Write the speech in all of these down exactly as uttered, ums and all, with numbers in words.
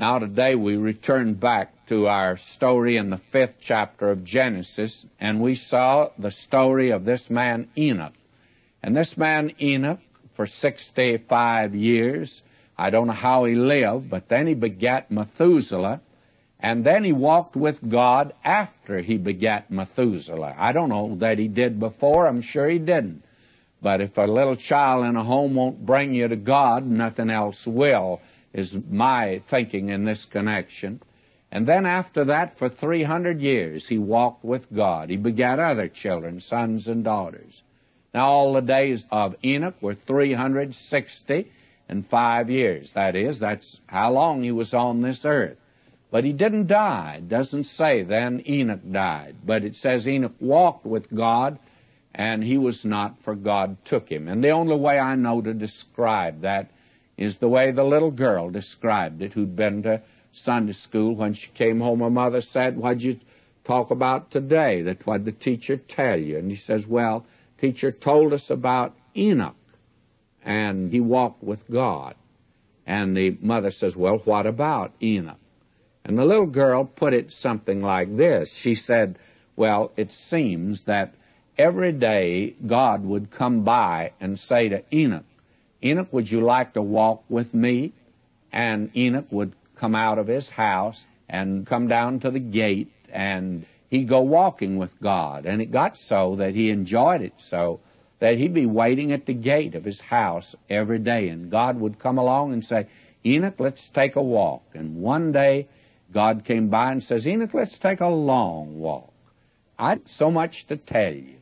Now today we return back to our story in the fifth chapter of Genesis, and we saw the story of this man Enoch. And this man Enoch, for sixty-five years, I don't know how he lived, but then he begat Methuselah, and then he walked with God after he begat Methuselah. I don't know that he did before, I'm sure he didn't. But if a little child in a home won't bring you to God, nothing else will, is my thinking in this connection. And then after that, for three hundred years, he walked with God. He begat other children, sons and daughters. Now all the days of Enoch were three hundred sixty and five years. That is, that's how long he was on this earth. But he didn't die. It doesn't say then Enoch died. But it says Enoch walked with God, and he was not, for God took him. And the only way I know to describe that is the way the little girl described it, who'd been to Sunday school. When she came home, her mother said, "What'd you talk about today? That what'd the teacher tell you?" And he says, "Well, teacher told us about Enoch, and he walked with God." And the mother says, "Well, what about Enoch?" And the little girl put it something like this. She said, "Well, it seems that every day God would come by and say to Enoch, 'Enoch, would you like to walk with me?' And Enoch would come out of his house and come down to the gate, and he'd go walking with God. And it got so that he enjoyed it so that he'd be waiting at the gate of his house every day. And God would come along and say, 'Enoch, let's take a walk.' And one day God came by and says, 'Enoch, let's take a long walk. I've so much to tell you.'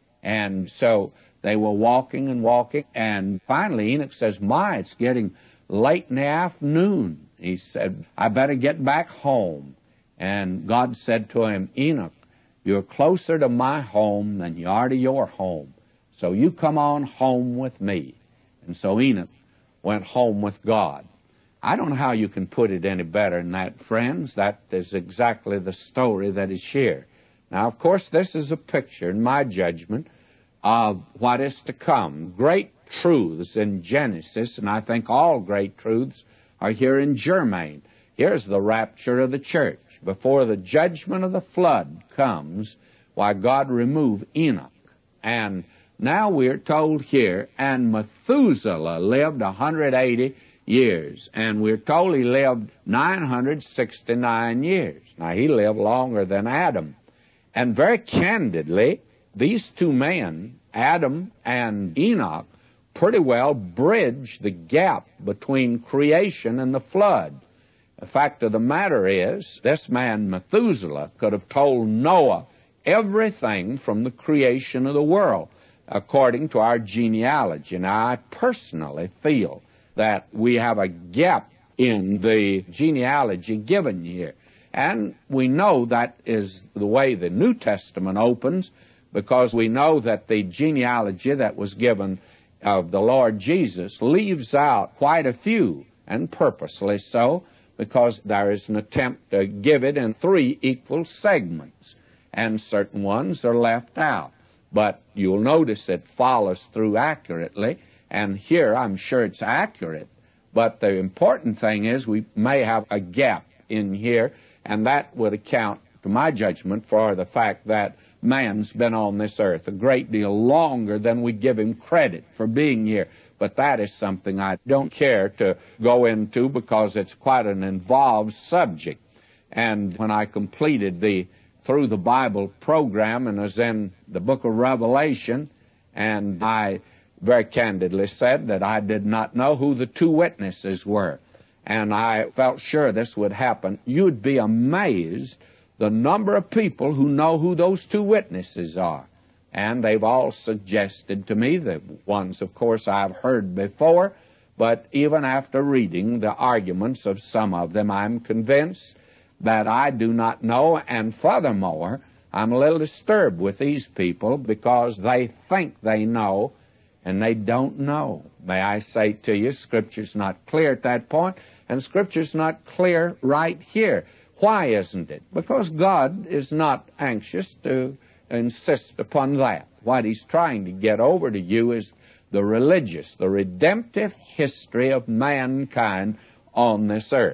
And so they were walking and walking, and finally Enoch says, 'My, it's getting late in the afternoon.' He said, 'I better get back home.' And God said to him, 'Enoch, you're closer to my home than you are to your home. So you come on home with me.' And so Enoch went home with God." I don't know how you can put it any better than that, friends. That is exactly the story that is here. Now, of course, this is a picture, in my judgment, of what is to come. Great truths in Genesis, and I think all great truths are here in Germain. Here's the rapture of the church. Before the judgment of the flood comes, why, God removed Enoch. And now we're told here, and Methuselah lived one hundred eighty years. And we're told he lived nine hundred sixty-nine years. Now, he lived longer than Adam. And very candidly, these two men, Adam and Enoch, pretty well bridged the gap between creation and the flood. The fact of the matter is, this man Methuselah could have told Noah everything from the creation of the world, according to our genealogy. Now, I personally feel that we have a gap in the genealogy given here. And we know that is the way the New Testament opens, because we know that the genealogy that was given of the Lord Jesus leaves out quite a few, and purposely so, because there is an attempt to give it in three equal segments, and certain ones are left out. But you'll notice it follows through accurately, and here I'm sure it's accurate. But the important thing is we may have a gap in here, and that would account, to my judgment, for the fact that man's been on this earth a great deal longer than we give him credit for being here. But that is something I don't care to go into, because it's quite an involved subject. And when I completed the Through the Bible program and was in the book of Revelation, and I very candidly said that I did not know who the two witnesses were, and I felt sure this would happen. You'd be amazed the number of people who know who those two witnesses are. And they've all suggested to me, the ones, of course, I've heard before, but even after reading the arguments of some of them, I'm convinced that I do not know. And furthermore, I'm a little disturbed with these people, because they think they know, and they don't know. May I say to you, Scripture's not clear at that point, and Scripture's not clear right here. Why isn't it? Because God is not anxious to insist upon that. What He's trying to get over to you is the religious, the redemptive history of mankind on this earth.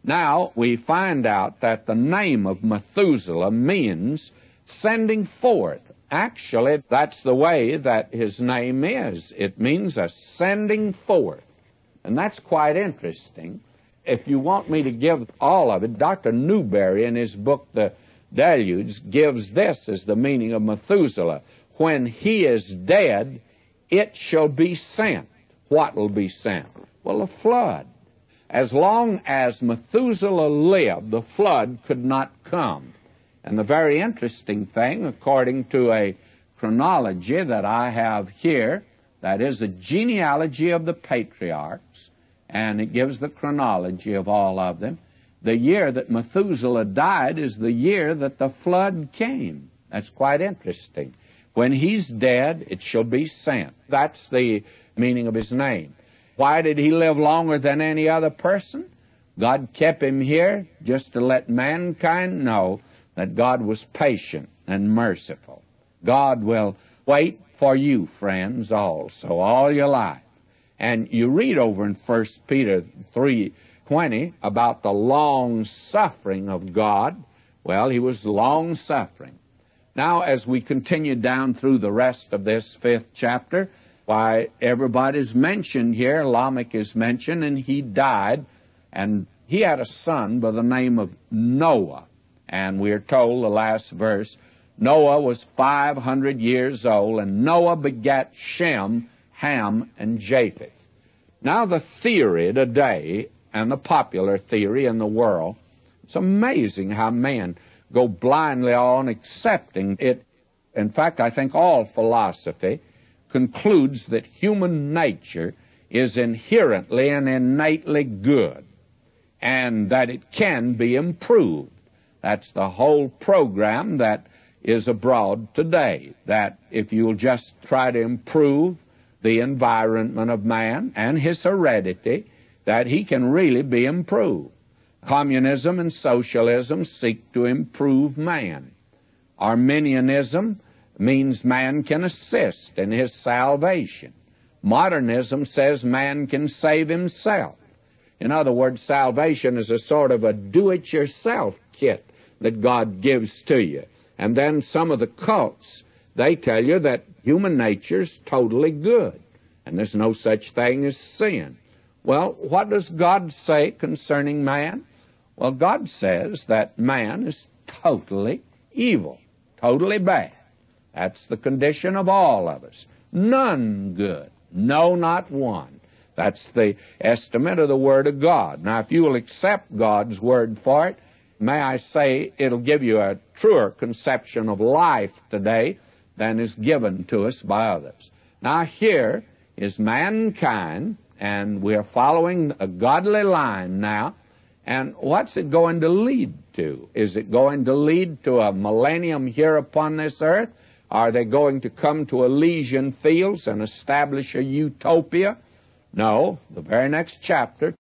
Now we find out that the name of Methuselah means sending forth. Actually, that's the way that his name is. It means a sending forth. And that's quite interesting. If you want me to give all of it, Doctor Newberry in his book, The Deluge, gives this as the meaning of Methuselah. When he is dead, it shall be sent. What will be sent? Well, a flood. As long as Methuselah lived, the flood could not come. And the very interesting thing, according to a chronology that I have here, that is a genealogy of the patriarchs, and it gives the chronology of all of them, the year that Methuselah died is the year that the flood came. That's quite interesting. When he's dead, it shall be sent. That's the meaning of his name. Why did he live longer than any other person? God kept him here just to let mankind know that God was patient and merciful. God will wait for you, friends, also, all your life. And you read over in First Peter three twenty about the long-suffering of God. Well, he was long-suffering. Now, as we continue down through the rest of this fifth chapter, why, everybody's mentioned here. Lamech is mentioned, and he died, and he had a son by the name of Noah. And we are told, the last verse, Noah was five hundred years old, and Noah begat Shem, Ham, and Japheth. Now the theory today, and the popular theory in the world, it's amazing how men go blindly on accepting it. In fact, I think all philosophy concludes that human nature is inherently and innately good, and that it can be improved. That's the whole program that is abroad today, that if you'll just try to improve the environment of man and his heredity, that he can really be improved. Communism and socialism seek to improve man. Arminianism means man can assist in his salvation. Modernism says man can save himself. In other words, salvation is a sort of a do-it-yourself kit that God gives to you. And then some of the cults, they tell you that human nature's totally good, and there's no such thing as sin. Well, what does God say concerning man? Well, God says that man is totally evil, totally bad. That's the condition of all of us. None good. No, not one. That's the estimate of the Word of God. Now, if you will accept God's Word for it, may I say it'll give you a truer conception of life today than is given to us by others. Now, here is mankind, and we're following a godly line now. And what's it going to lead to? Is it going to lead to a millennium here upon this earth? Are they going to come to Elysian fields and establish a utopia? No. The very next chapter